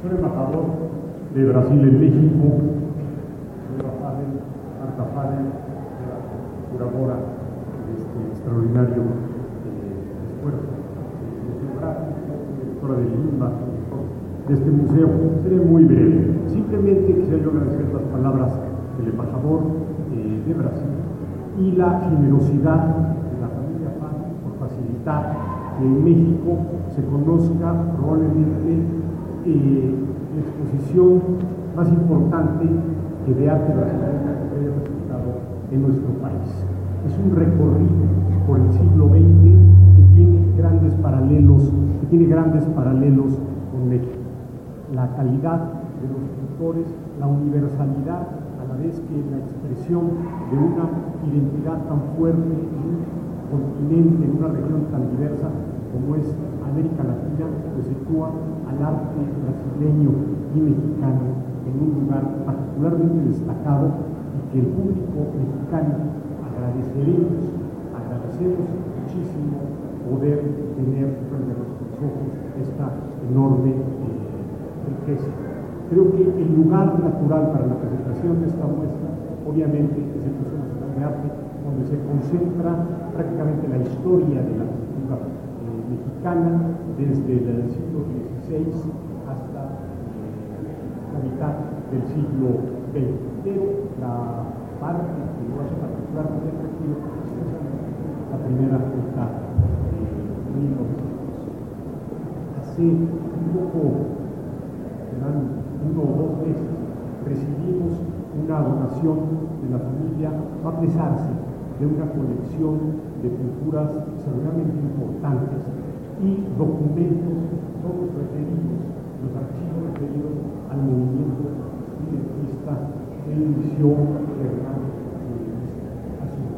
Soy embajador de Brasil en México, Marta Faden, curadora de este extraordinario esfuerzo museográfico, directora de Lima, de este museo. Seré muy breve. Simplemente quisiera yo agradecer las palabras del embajador de Brasil y la generosidad de la familia Faden por facilitar que en México se conozca probablemente la exposición más importante que de arte brasileño se haya presentado en nuestro país. Es un recorrido por el siglo XX que tiene grandes paralelos con México. La calidad de los pintores, la universalidad, a la vez que la expresión de una identidad tan fuerte en un continente, en una región tan diversa como es América Latina, que sitúa al arte brasileño y mexicano en un lugar particularmente destacado y que el público mexicano agradecemos muchísimo poder tener frente a nuestros ojos esta enorme riqueza. Creo que el lugar natural para la presentación de esta muestra, obviamente, es el Museo Nacional de Arte, donde se concentra prácticamente la historia de la cultura mexicana desde el siglo XVI hasta la mitad del siglo XX. Pero la parte que lo hace particularmente atractivo es la primera mitad de 1900. Hace un poco, serán 1 o 2 meses, recibimos una donación de la familia Mapnesarce de una colección de pinturas seguramente importantes y documentos, todos referidos, los archivos referidos al movimiento identista que inició Hernán